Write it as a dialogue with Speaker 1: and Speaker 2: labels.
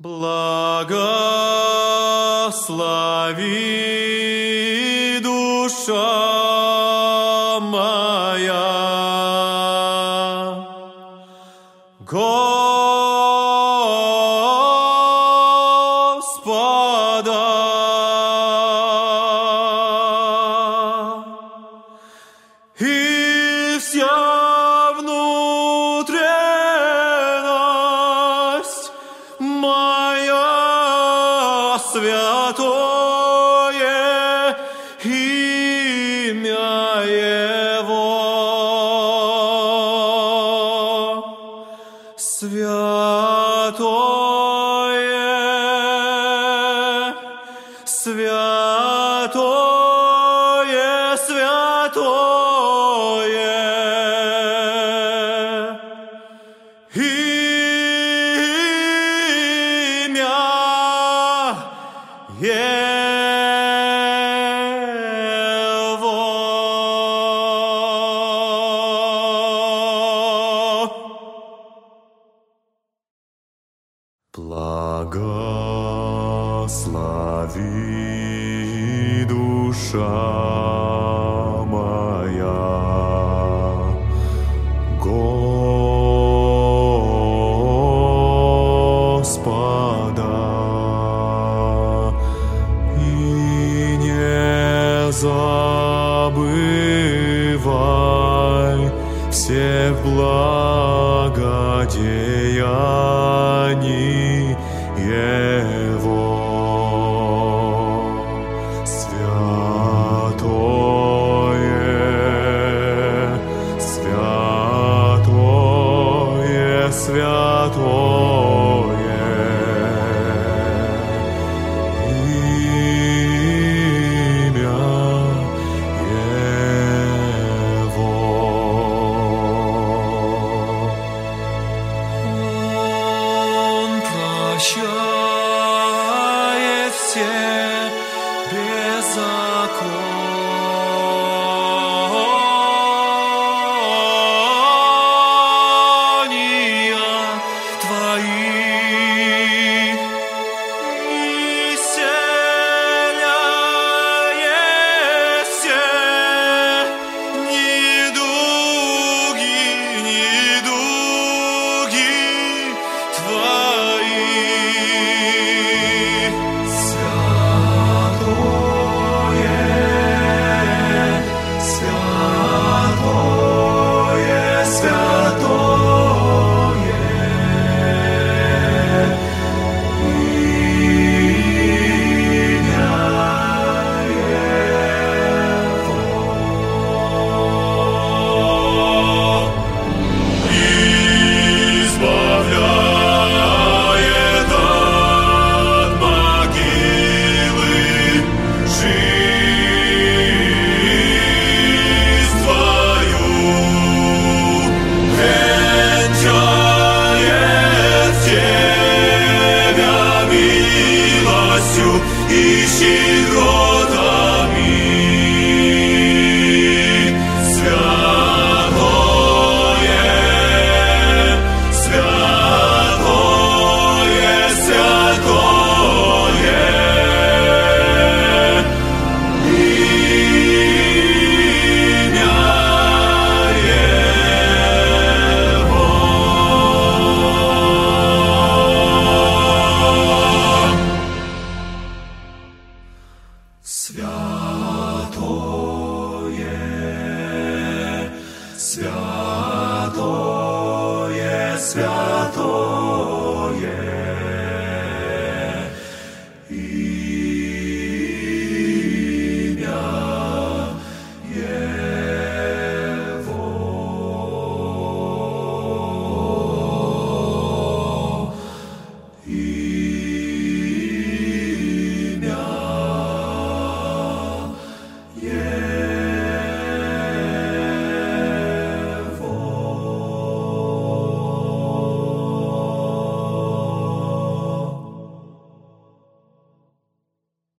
Speaker 1: Благослови, душа моя, Господа, и вся внутренность моя святое имя Его. Святое, святое, святое имя Его. Благослови, душа моя, Господа, и не забывай всех благодеяний Его. Святое, святое, святое имя Его. Он прощает все беззакония твои, исцеляет все недуги твои. И щедротами святое, святое, святое имя Его. Святое, святое, святое